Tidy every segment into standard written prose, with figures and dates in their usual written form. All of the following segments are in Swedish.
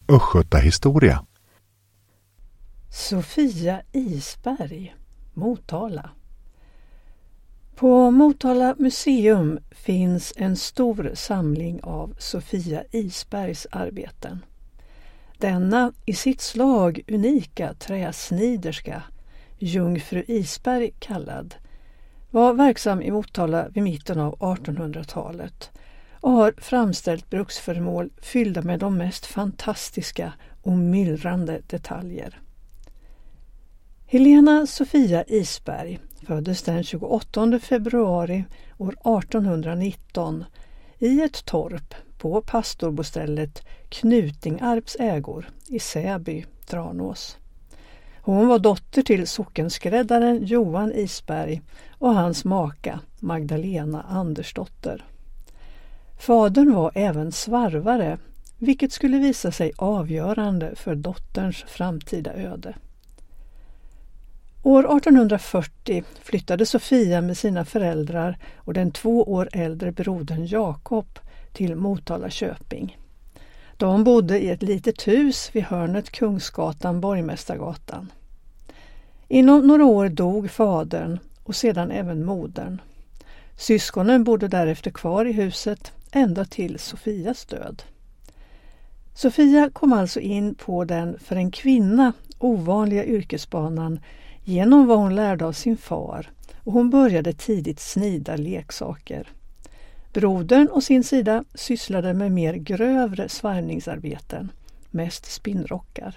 Östgötahistoria. Sofia Isberg, Motala. På Motala museum finns en stor samling av Sofia Isbergs arbeten. Denna i sitt slag unika träsniderska, Jungfru Isberg kallad, var verksam i Motala vid mitten av 1800-talet och har framställt bruksföremål fyllda med de mest fantastiska och myllrande detaljer. Helena Sofia Isberg föddes den 28 februari år 1819 i ett torp på pastorbostället Knutingarps ägor i Säby, Tranås. Hon var dotter till sockenskräddaren Johan Isberg och hans maka Magdalena Andersdotter. Fadern var även svarvare, vilket skulle visa sig avgörande för dotterns framtida öde. År 1840 flyttade Sofia med sina föräldrar och den 2 år äldre brodern Jakob till Motala köping. De bodde i ett litet hus vid hörnet Kungsgatan-Borgmästargatan. Inom några år dog fadern och sedan även modern. Syskonen bodde därefter kvar i huset ända till Sofias död. Sofia kom alltså in på den för en kvinna ovanliga yrkesbanan genom vad hon lärde av sin far, och hon började tidigt snida leksaker. Brodern å sin sida sysslade med mer grövre svarvningsarbeten, mest spinnrockar.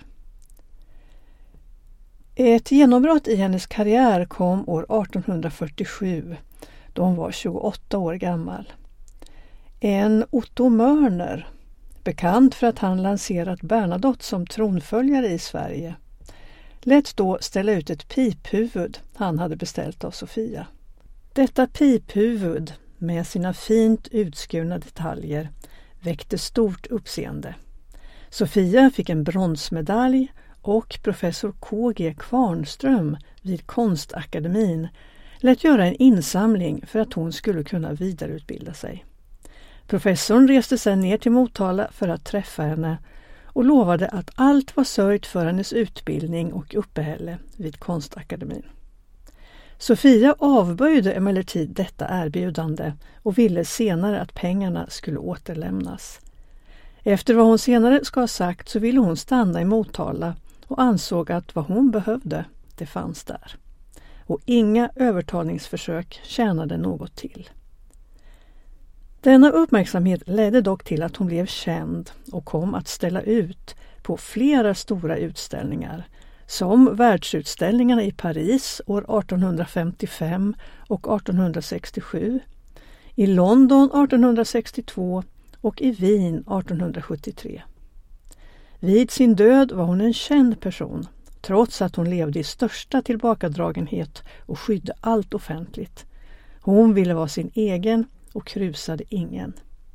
Ett genombrott i hennes karriär kom år 1847, då hon var 28 år gammal. En Otto Mörner, bekant för att han lanserat Bernadotte som tronföljare i Sverige, lät då ställa ut ett piphuvud han hade beställt av Sofia. Detta piphuvud med sina fint utskurna detaljer väckte stort uppseende. Sofia fick en bronsmedalj och professor K.G. Kvarnström vid Konstakademin lät göra en insamling för att hon skulle kunna vidareutbilda sig. Professorn reste sedan ner till Motala för att träffa henne och lovade att allt var sörjt för hennes utbildning och uppehälle vid Konstakademin. Sofia avböjde emellertid detta erbjudande och ville senare att pengarna skulle återlämnas. Efter vad hon senare ska ha sagt så ville hon stanna i Motala och ansåg att vad hon behövde, det fanns där. Och inga övertalningsförsök tjänade något till. Denna uppmärksamhet ledde dock till att hon blev känd och kom att ställa ut på flera stora utställningar, som världsutställningarna i Paris år 1855 och 1867, i London 1862 och i Wien 1873. Vid sin död var hon en känd person, trots att hon levde i största tillbakadragenhet och skydde allt offentligt. Hon ville vara sin egen och krusade ingen.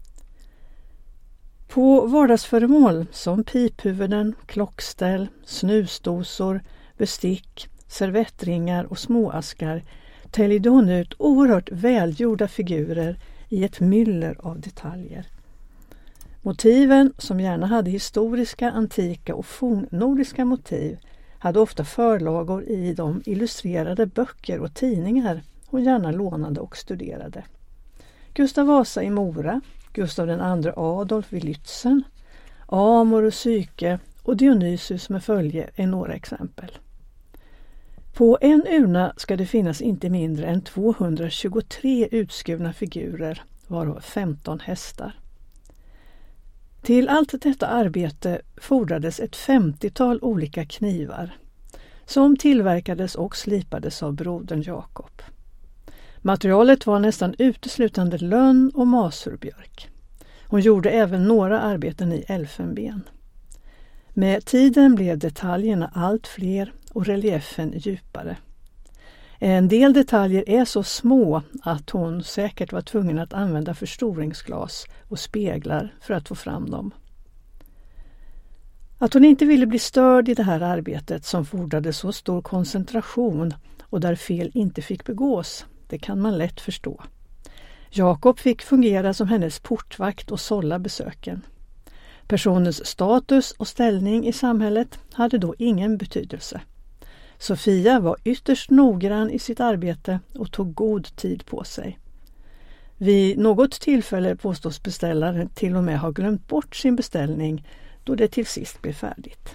På vardagsföremål som piphuvuden, klockställ, snusdosor, bestick, servettringar och småaskar täljde hon ut oerhört välgjorda figurer i ett myller av detaljer. Motiven, som gärna hade historiska, antika och fornnordiska motiv, hade ofta förlagor i de illustrerade böcker och tidningar hon gärna lånade och studerade. Gustav Vasa i Mora, Gustav II Adolf vid Lützen, Amor och Psyke och Dionysius med följe är några exempel. På en urna ska det finnas inte mindre än 223 utskurna figurer, varav 15 hästar. Till allt detta arbete fordrades ett 50-tal olika knivar, som tillverkades och slipades av brodern Jakob. Materialet var nästan uteslutande lönn och masurbjörk. Hon gjorde även några arbeten i elfenben. Med tiden blev detaljerna allt fler och reliefen djupare. En del detaljer är så små att hon säkert var tvungen att använda förstoringsglas och speglar för att få fram dem. Att hon inte ville bli störd i det här arbetet som fordrade så stor koncentration och där fel inte fick begås, det kan man lätt förstå. Jakob fick fungera som hennes portvakt och sålla besöken. Personens status och ställning i samhället hade då ingen betydelse. Sofia var ytterst noggrann i sitt arbete och tog god tid på sig. Vid något tillfälle påstås beställaren till och med ha glömt bort sin beställning då det till sist blev färdigt.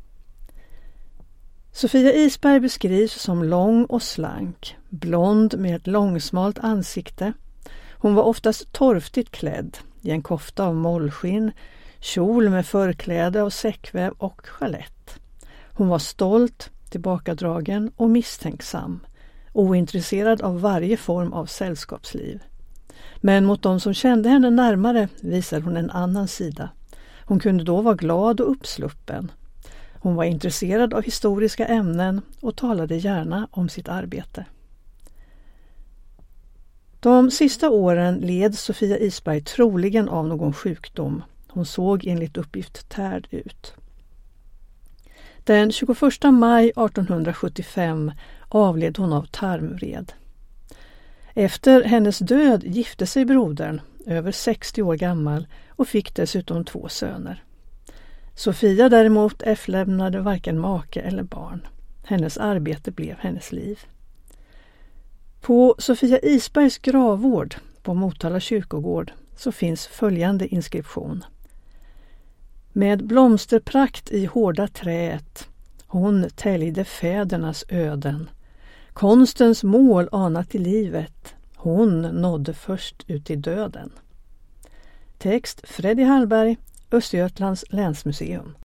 Sofia Isberg beskrivs som lång och slank, blond med ett långsmalt ansikte. Hon var oftast torftigt klädd i en kofta av mollskinn, kjol med förkläde och säckväv och chalett. Hon var stolt, tillbakadragen och misstänksam, ointresserad av varje form av sällskapsliv. Men mot de som kände henne närmare visade hon en annan sida. Hon kunde då vara glad och uppsluppen. Hon var intresserad av historiska ämnen och talade gärna om sitt arbete. De sista åren led Sofia Isberg troligen av någon sjukdom. Hon såg enligt uppgift tärd ut. Den 21 maj 1875 avled hon av tarmvred. Efter hennes död gifte sig brodern, över 60 år gammal, och fick dessutom 2 söner. Sofia däremot efterlämnade varken make eller barn. Hennes arbete blev hennes liv. På Sofia Isbergs gravvård på Motala kyrkogård så finns följande inskription. Med blomsterprakt i hårda träet, hon täljde fädernas öden. Konstens mål anat i livet, hon nådde först ut i döden. Text Freddy Hallberg, Östergötlands länsmuseum.